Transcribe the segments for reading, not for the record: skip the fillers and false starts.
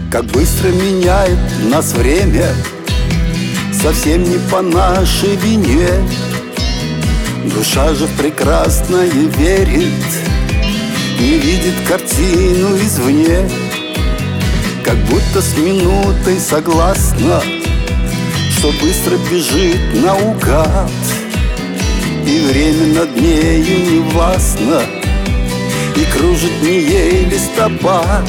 Как быстро меняет нас время, совсем не по нашей вине. Душа же в прекрасное верит, не видит картину извне. Как будто с минутой согласна, что быстро бежит наугад, и время над нею не властно, и кружит не ей листопад.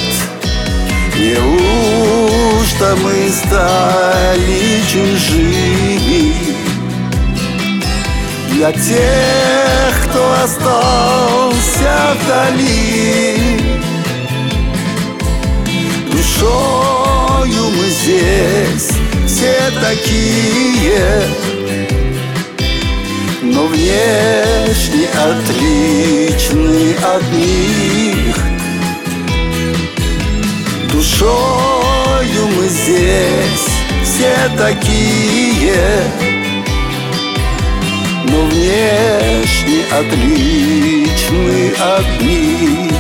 Неужто мы стали чужими для тех, кто остался вдали? Душою мы здесь все такие, но внешне отличны от них. Душою мы здесь все такие, но внешне отличны от них.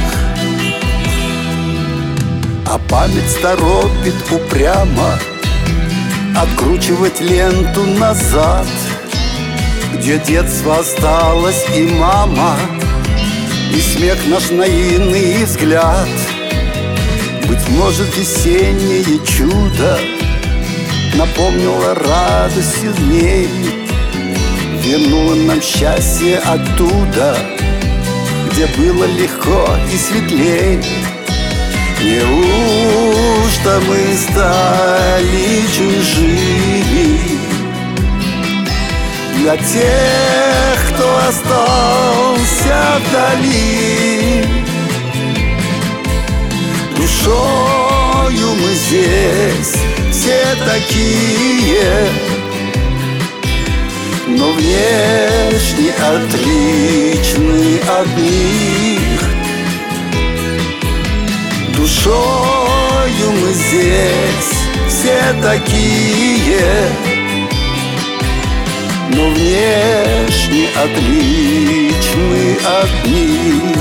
А память торопит упрямо откручивать ленту назад, где детство осталось и мама, и смех наш наивный взгляд. Быть может, весеннее чудо напомнило радостью дней, вернуло нам счастье оттуда, где было легко и светлей. Неужто мы стали чужими для тех, кто остался вдали? Душою мы здесь все такие, но внешне отличны от них. Душою мы здесь все такие, но внешне отличны от них.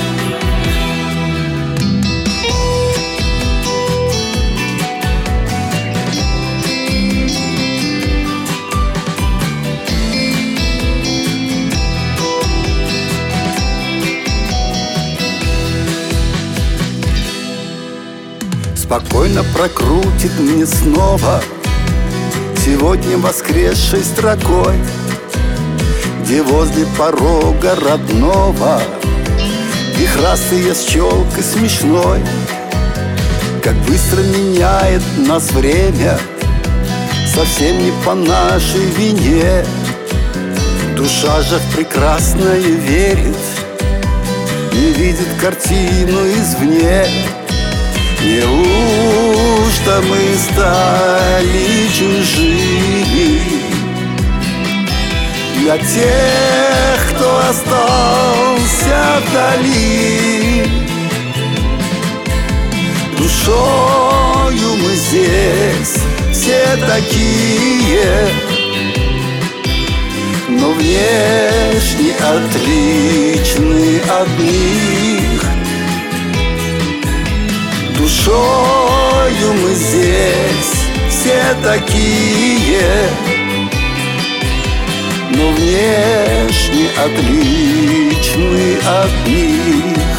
Спокойно прокрутит мне снова сегодня воскресшей строкой, где возле порога родного вихрастая с челкой смешной. Как быстро меняет нас время, совсем не по нашей вине. Душа же в прекрасное верит, не видит картину извне. Неужто мы стали чужими для тех, кто остался вдали? Душою мы здесь все такие, но внешне отличны от них. Душою мы здесь все такие, но внешне отличны от них.